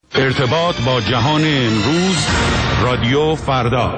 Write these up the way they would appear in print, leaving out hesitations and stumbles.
ارتباط با جهان امروز، رادیو فردا.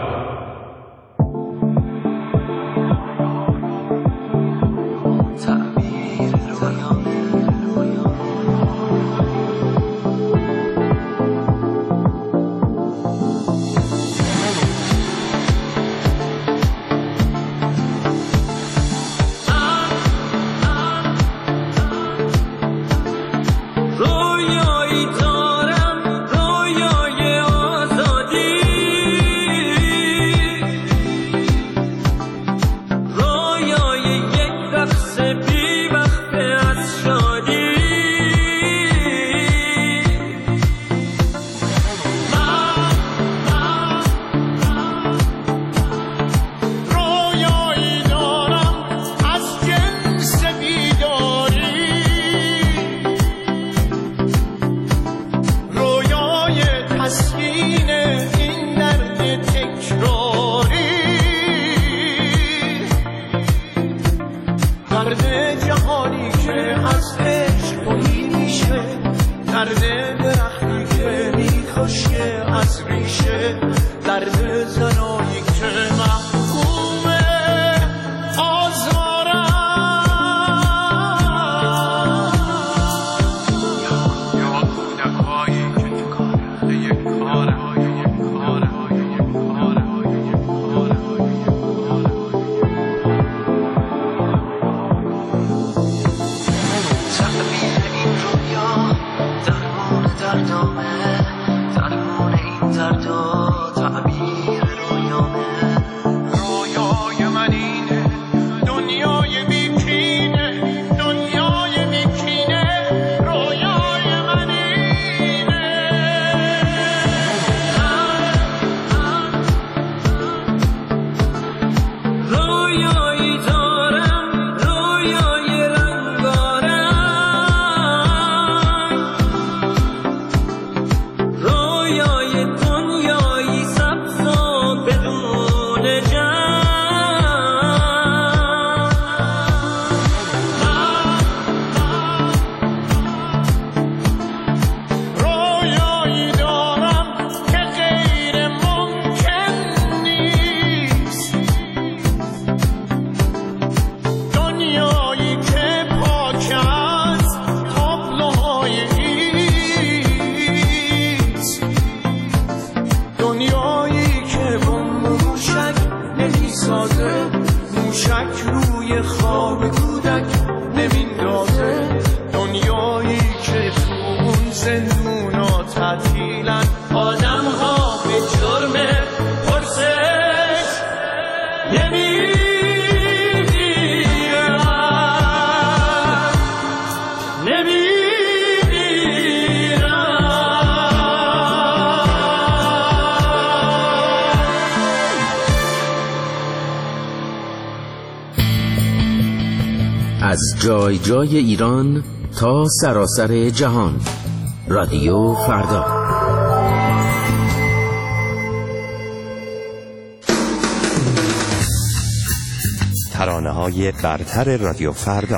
از جای جای ایران تا سراسر جهان، رادیو فردا. ترانه‌های برتر رادیو فردا.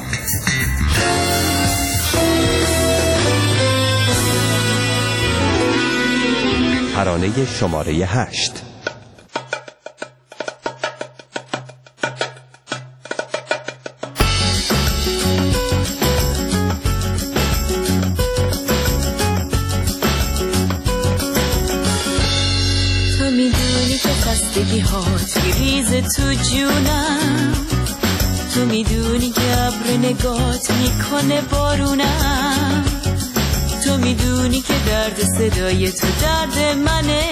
ترانه شماره 8. تو جونم، تو میدونی که ابر نگات میکنه بارونم، تو میدونی که درد صدای تو درد منه،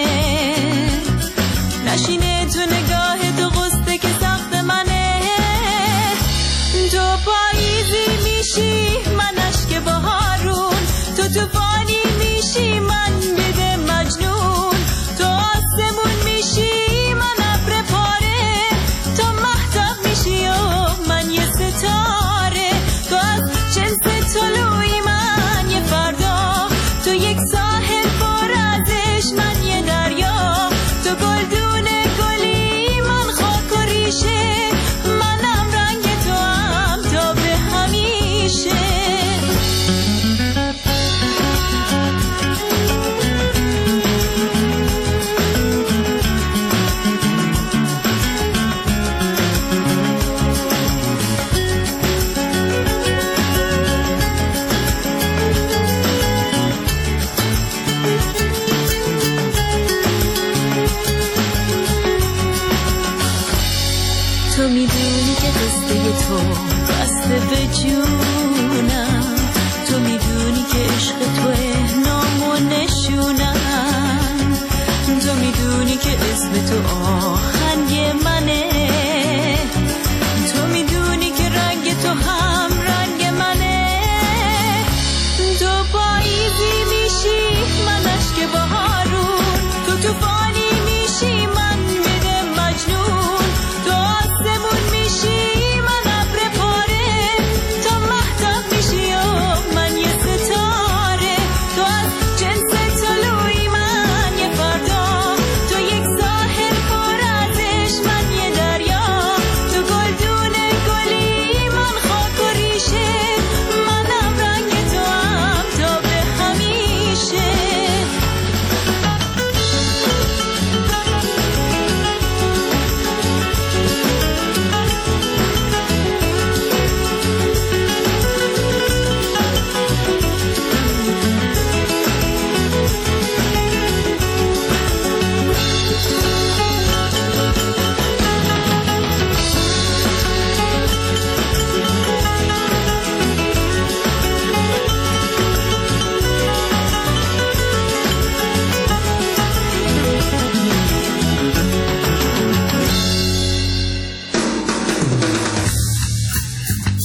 نشینه تو نگاه تو غصه که سخت منه، تو پاییزی میشی من اشک بهارون، تو طوفانی میشی من بده مجنون، تو آسمون میشی من ابر پاره، تو مهتاب میشی و من یه ستاره، تو از جنس طلوعی من یه فردا، تو یک ساحل پر ازش من یه دریا، تو گلدونه گلی من خاک و ریشه، منم رنگ تو هم تا به همیشه.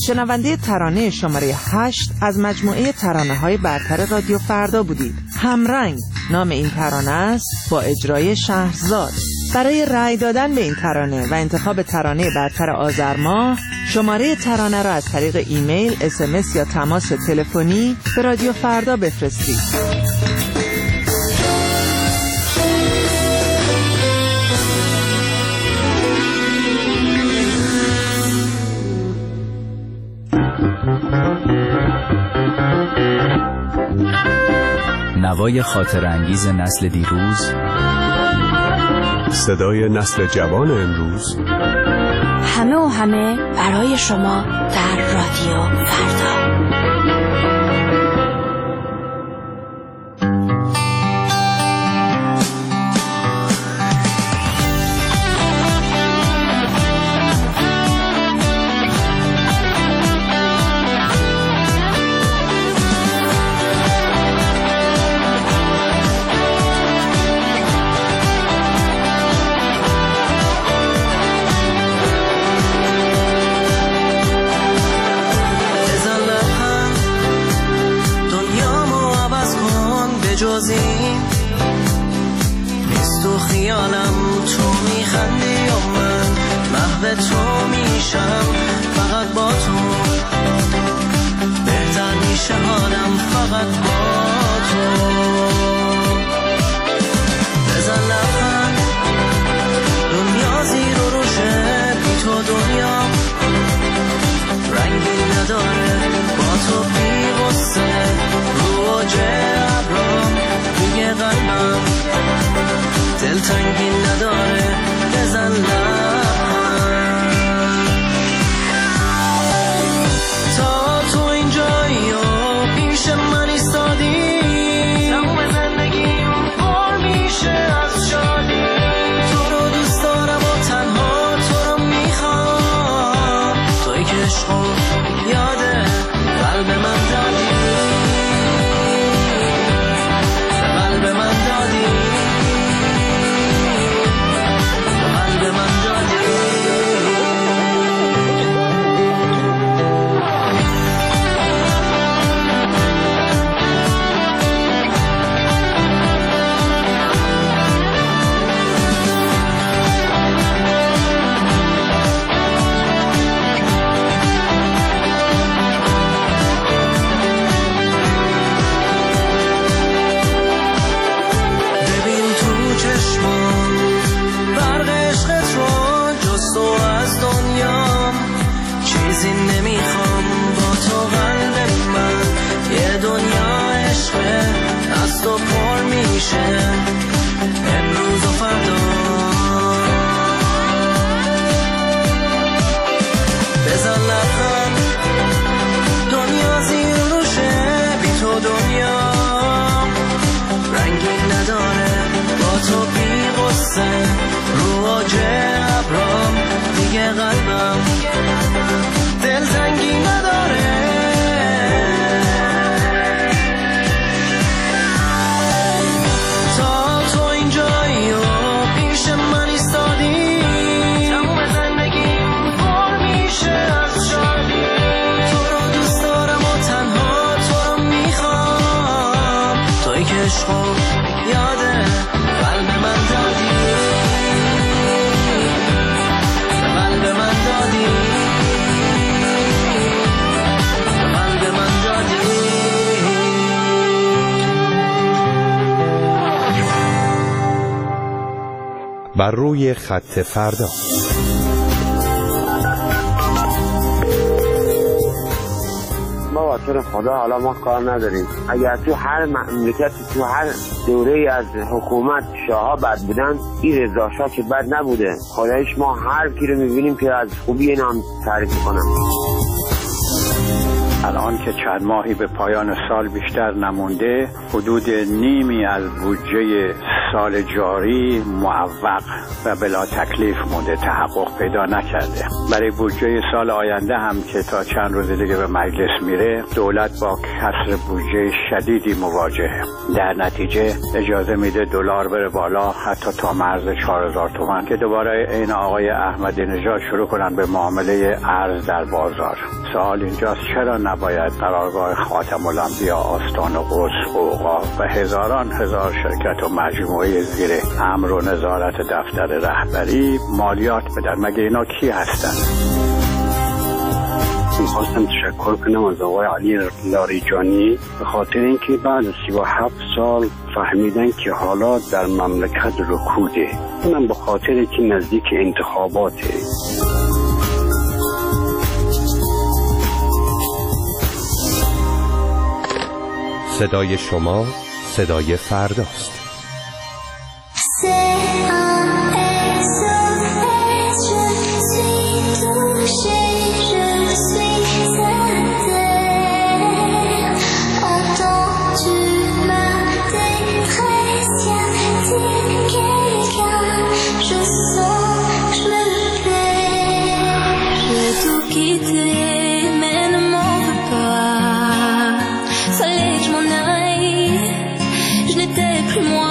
شنونده ترانه شماره 8 از مجموعه ترانه‌های برتر رادیو فردا بودید. همرنگ نام این ترانه است با اجرای شهرزاد. برای رأی دادن به این ترانه و انتخاب ترانه برتر آذر ماه، شماره ترانه را از طریق ایمیل، SMS یا تماس تلفنی به رادیو فردا بفرستید. نوای خاطر انگیز نسل دیروز، صدای نسل جوان امروز، همه و همه برای شما در رادیو فردا. نیست تو خیالم، تو میخندی و من محو تو میشم. فقط با تو بهتر میشه حالم، فقط با تو. بزن لبخند، دنیا زیر و روشه، بی تو دنیا رنگی نداره. با تو بی غصه رو اوج ابرام دیگه قلبم دلتنگی نداره. بزن لبخند تا تو اینجایی و پیش من ایستادی. تموم زندگیم پر میشه از شادی. تو رو دوست دارم و تنها تو رو میخوام. توی که عشقم یاده قلب من دادی، قلب من دادی، قلب من دادی. چیزی نمیخوام با تو قلب من، یه دنیا عشقه از تو پر میشه امروز و فردا. بزن لبخند، دنیا زیر روشه، بی تو دنیا رنگی نداره. با تو بی غصه رو اوج ابرام دیگه قلبم دلتنگی نداره. تا تو اینجایی و پیش من ایستادی. تموم زندگیم پر میشه از شادی. تو رو دوست دارم و تنها تو رو میخوام. توی که عشقم یاده قلب من دادی، قلب من دادی، قلب من دادی. بر روی خط فردا. ما واسه خدا حالا ما کار نداریم. اگر تو هر مملکت، تو هر دوره از حکومت شاه‌ها بد بودن، این رضا شاه که بد نبوده. خدایش ما هر کی رو می‌بینیم که از خوبی اینا هم تعریف کنم. الان که چند ماهی به پایان سال بیشتر نمونده، حدود نیمی از بودجه سال جاری معوق و بلا تکلیف مونده، تحقق پیدا نکرده. برای بودجه سال آینده هم که تا چند روز دیگه به مجلس میره، دولت با کسر بودجه شدیدی مواجهه. در نتیجه اجازه میده دلار بره بالا حتی تا مرز 4000 تومان که دوباره عین آقای احمدی نژاد شروع کنن به معامله ارز در بازار. سوال اینجاست چرا نباید قرارگاه خاتم الانبیا، آستان قدس، اوقاف و هزاران هزار شرکت و مجموعه زیر امر و نظارت دفتر رهبری مالیات بدن؟ مگه اینا کی هستن؟ میخواستم تشکر کنم از آقای علی لاریجانی به خاطر اینکه بعد از 37 سال فهمیدن که حالات در مملکت رکوده. اونم به خاطر که نزدیک انتخاباته. صدای شما صدای فرداست. Plus moi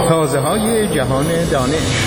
تازه‌های جهان دانش.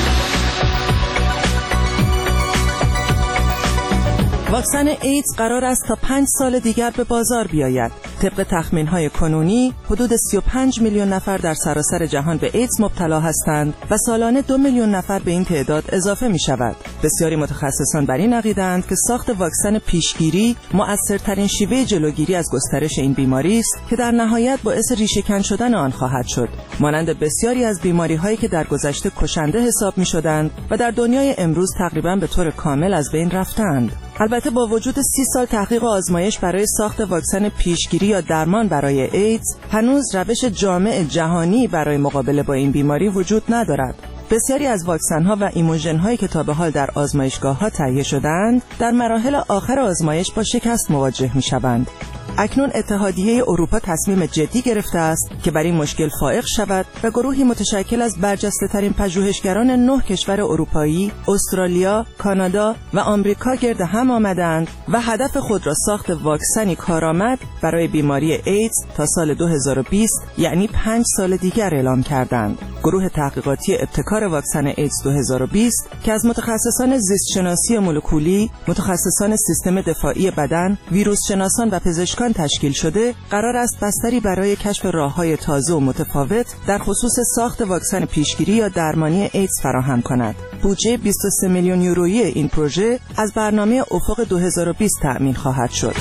واکسن ایدز قرار است تا 5 سال دیگر به بازار بیاید. طبق تخمین‌های کنونی حدود 35 میلیون نفر در سراسر جهان به ایدز مبتلا هستند و سالانه 2 میلیون نفر به این تعداد اضافه می‌شود. بسیاری متخصصان بر این عقیده‌اند که ساخت واکسن پیشگیری مؤثرترین شیوه جلوگیری از گسترش این بیماری است که در نهایت باعث ریشه‌کن شدن آن خواهد شد. مانند بسیاری از بیماری‌هایی که در گذشته کشنده حساب می‌شدند و در دنیای امروز تقریباً به طور کامل از بین رفتند. البته با وجود 30 سال تحقیق و آزمایش برای ساخت واکسن پیشگیری یا درمان برای ایدز، هنوز روش جامع جهانی برای مقابله با این بیماری وجود ندارد. بسیاری از واکسن‌ها و ایموژن‌هایی که تا به حال در آزمایشگاه‌ها تهیه شده‌اند، در مراحل آخر آزمایش با شکست مواجه می‌شوند. اکنون اتحادیه اروپا تصمیم جدی گرفته است که بر این مشکل فائق شود و گروهی متشکل از برجسته‌ترین پژوهشگران 9 کشور اروپایی، استرالیا، کانادا و آمریکا گرد هم آمدند و هدف خود را ساخت واکسنی کارآمد برای بیماری ایدز تا سال 2020 یعنی 5 سال دیگر اعلام کردند. گروه تحقیقاتی ابتکار واکسن ایدز 2020 که از متخصصان زیستشناسی مولکولی، متخصصان سیستم دفاعی بدن، ویروس شناسان و پزشکان تشکیل شده، قرار است بستری برای کشف راه‌های تازه و متفاوت در خصوص ساخت واکسن پیشگیری یا درمانی ایدز فراهم کند. بودجه 23 میلیون یورویی این پروژه از برنامه افق 2020 تأمین خواهد شد.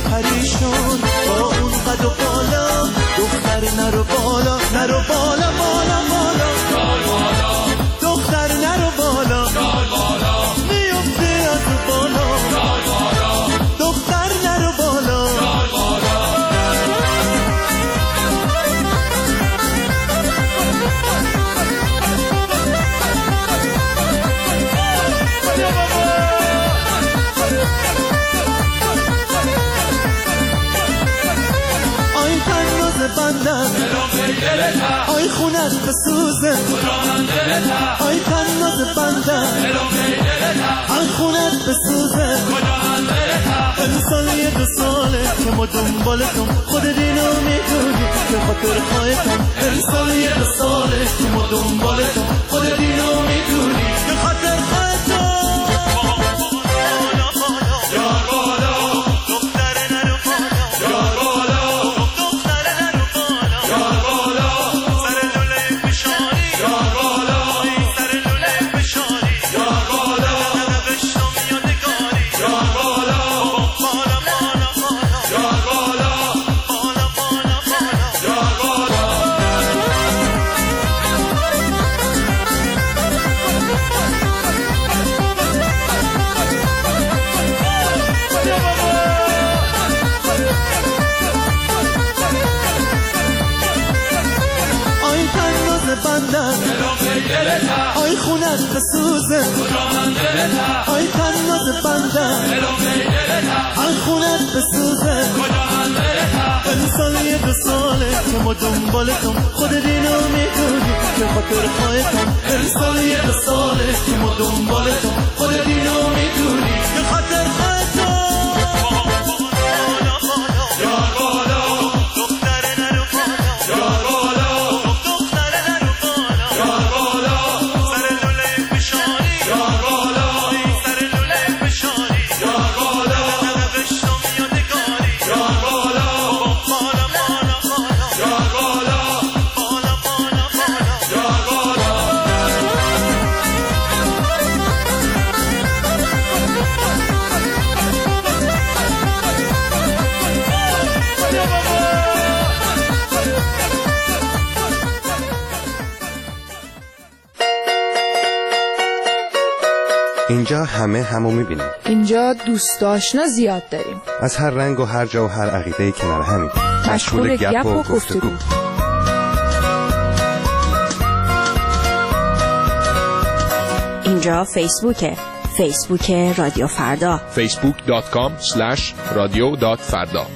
پریشون با اون قد و بالا، دختر نرو بالا نرو بالا بالا بالا بالا، دختر نرو بالا بالا، میفته از بالا بالا، دختر نرو بالا بالا. آی تناز بندم آی خونت بسوزه، آی تناز بندم آی خونت بسوزه، امسال یه 2 ساله که ما دنبالتم، خودت اینو میدونی به خاطر خواهتم، امسال یه 2 ساله که ما دنبالتم، خودت اینو میدونی به خاطر خواهتم. آی خونت بسوزه، آی تناز بندم آی خونت بسوزه، امسال یه 2 ساله که ما دنبالتم، خودت اینو میدونی که خاطر خواهتم، امسال یه 2 ساله که ما دنبالتم، خودت اینو میدونی که خاطر خواهتم. اینجا همه همو میبینیم. اینجا دوست آشنا زیاد داریم، از هر رنگ و هر جا و هر عقیده کنار همین، مشغول گپ و گفتگو. اینجا فیسبوک رادیو فردا، facebook.com/radio.farda.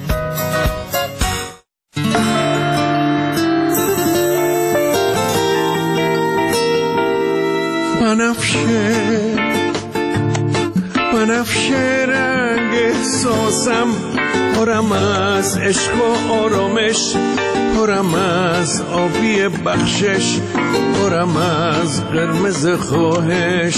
بنفشه رنگ احساسم، پرم از عشق و آرامش، پرم از آبی بخشش، پرم از قرمز خواهش.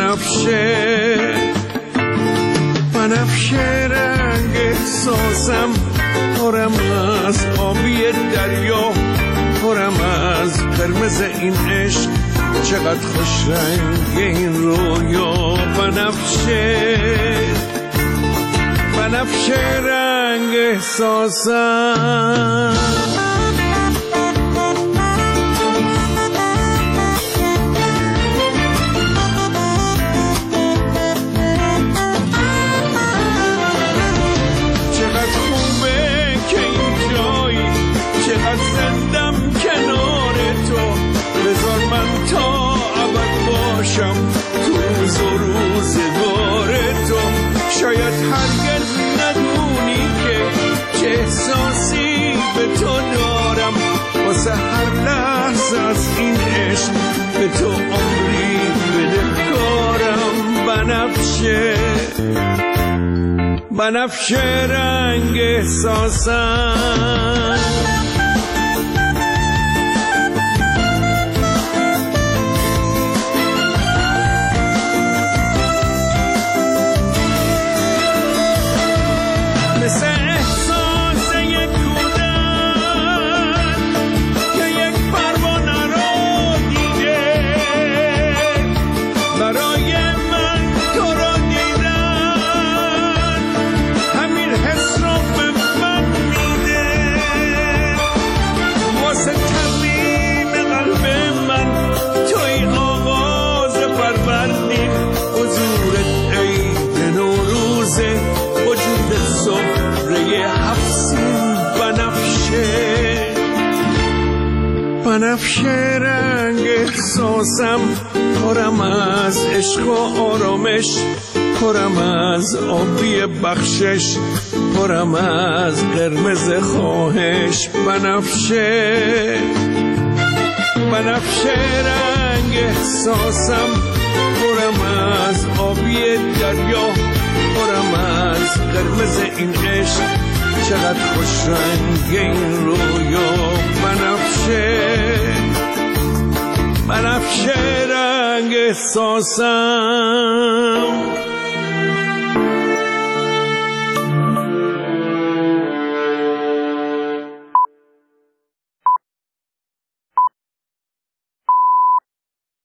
بنفشه رنگ احساسم، پرم از آبی دریا، پرم از قرمز این عشق، چقدر خوش رنگ این رویا. بنفشه رنگ احساسم. چقدر خوبه که این جایی، چقدر زندم کنار تو، بذار من تا ابد باشم تو روز و روزگار تو. شاید هرگز ندونی که چه احساسی به تو دارم، واسه هر لحظه از این عشق به تو عمری بدهکارم. بنفشه رنگ احساسم. همین حس رو به بنفشه رنگ احساسم، پرم از عشق و آرامش، پرم از آبی بخشش، پرم از قرمز خواهش. بنفشه رنگ احساسم، پرم از آبی دریا، پرم از قرمز این عشق، چقدر خوش رنگ این رویا. بنفشه رنگ احساسم.